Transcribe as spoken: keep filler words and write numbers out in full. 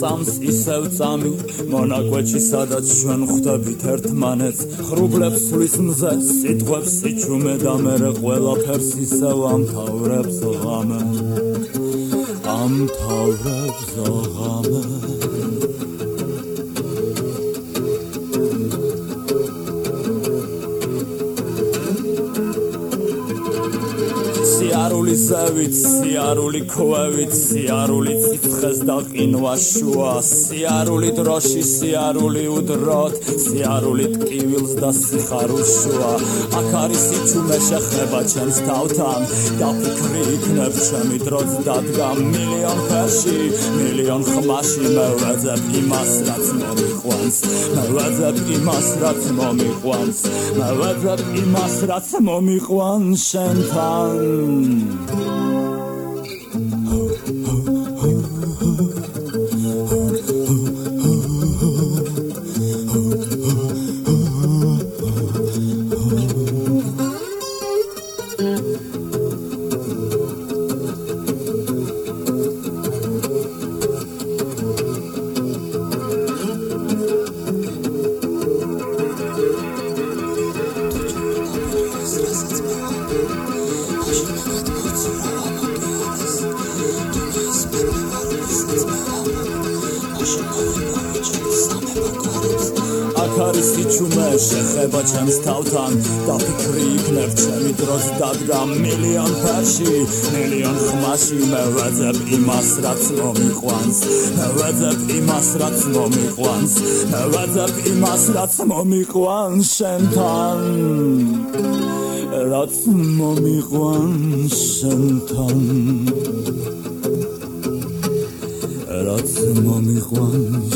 წამს ისევ წამი მონაკვეთში სადაც ჩვენ ხვდებით ერთმანეთს ხრუბლებს სulis მზე სიტყვებს სიჩუმე და მერე ყველაფერს ისევ ამთავრებს ღამე ამთავრებს ღამე სიარული ზევით, სიარული ქვევით, სიარული ციხეს და ყინვას შუა, სიარული დროში, სიარული უდროთ, სიარული ტკივილს და სიხარულს შუა. აქ არის სიჩუმე შეხება ჩემს თავთან, დაფიქრი იქნებ ჩემი დროც დადგა მილიონ ფერში, მილიონ ხმაში მე ვეძებ იმას, რაც მომიყვანს, მე ვეძებ იმას, რაც მომიყვანს, მე ვეძებ იმას, რაც მომიყვანს შენთან. სიჩუმე შეხება ჩემს თავთან დაფიქრი იქნებ ჩემი დროც დადგა მილიონ ფერში მილიონ ხმაში მე ვეძებ იმას რაც მომიყვანს მე ვეძებ იმას რაც მომიყვანს მე ვეძებ იმას რაც მომიყვანს შენთან რაც მომიყვანს შენთან რაც მომიყვანს